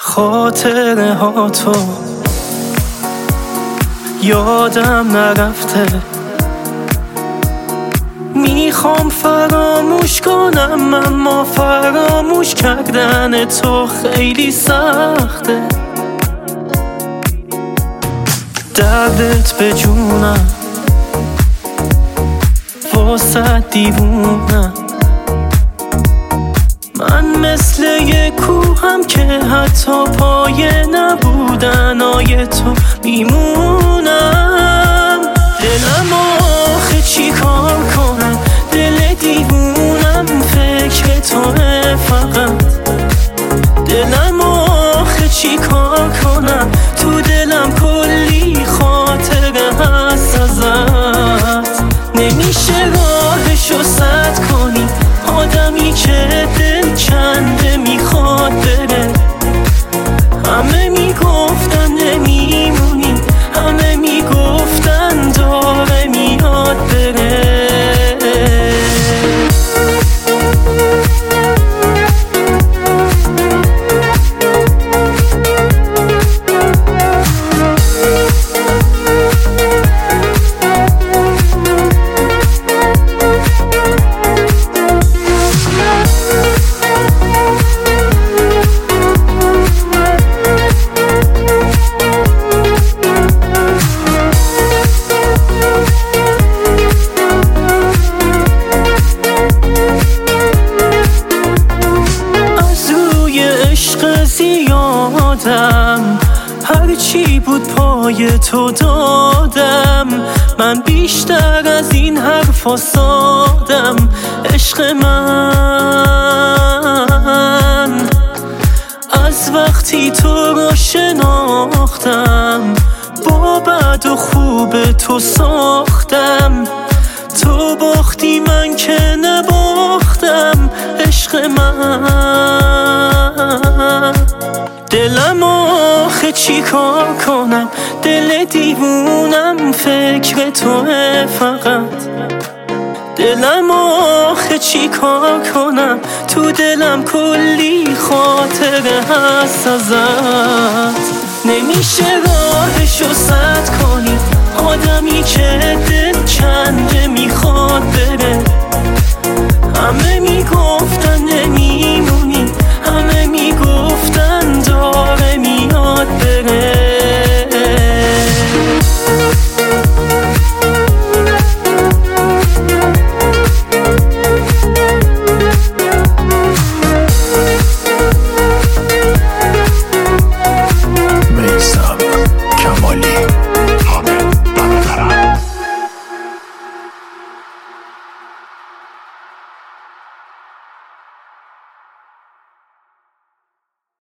خاطره ها تو یادم نرفته، میخوام فراموش کنم اما فراموش کردن تو خیلی سخته. دردت به جونم واسه دیوونم، من مثل یک کوهم که حتی پایه نبودنای تو میمونم. دلم آخه چی کار کنم، دل دیوونم فکر توه فقط. دلم آخه چی کار کنم، تو دلم کلی خاطره هست ازت. نمیشه راهشو سد کنی، آدمی که دل کنده میخواد بره. همه میگفتن نمیمونی، همه میگفتن داره میاد بره. زیادم هرچی بود پای تو دادم، من بیشتر از این حرفا سادم. عشق من از وقتی تو رو شناختم، با بد و خوب تو ساختم. تو باختی من که نباختم، عشق من. دلم آخه چی کار کنم، دل دیوونم فکر توه فقط. دلم آخه چی کار کنم، تو دلم کلی خاطره هست ازت. نمیشه راهشو سد کنی، آدمی که دل کنده میخواد بره. همه میگن